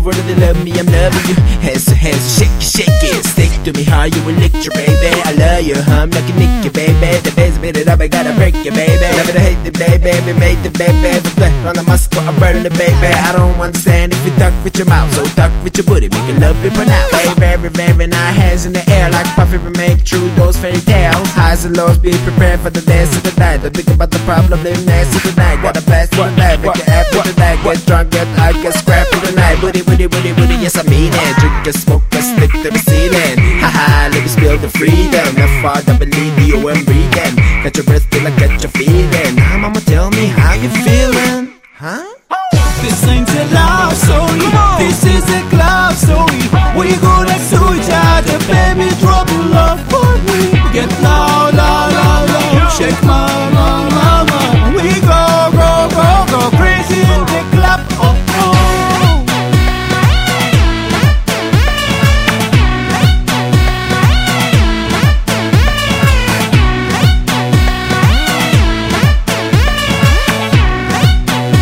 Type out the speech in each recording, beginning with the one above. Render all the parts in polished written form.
really love me, I'm loving you. Hands to hands, shake it, shake it. Stick to me hard, you electric, baby. I love you, I'm like a Nicky, baby. The bass beat it up, I gotta break it, baby. Love it, I hate it, baby. We made the baby. We play on the Moscow, I'm burning the baby. I don't understand if you talk with your mouth, so talk with your booty, make it love it for now. Baby, baby, now hands in the air like puffy, we make true those fairy tales. Highs and lows, be prepared for the dance of the night. Don't think about the problem, live next to the night. Got a blast for the night, make it after the night. Get drunk, get high, get scrappy tonight. Booty, booty, booty, booty, yes I mean it. Drink and smoke and stick to the ceiling. Haha, let me spill the freedom. Not far, I believe you and breathing. Catch your breath till I catch your feeling. Now mama, tell me how you feeling, huh? This ain't a love story, this is a club story. We go next to each other, baby, drop your love for me. Get loud, loud, loud, loud, shake my mama. We go, go, go, go crazy in the club, oh, oh.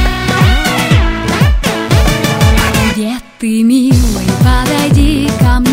Ты, милый, подойди ко мне.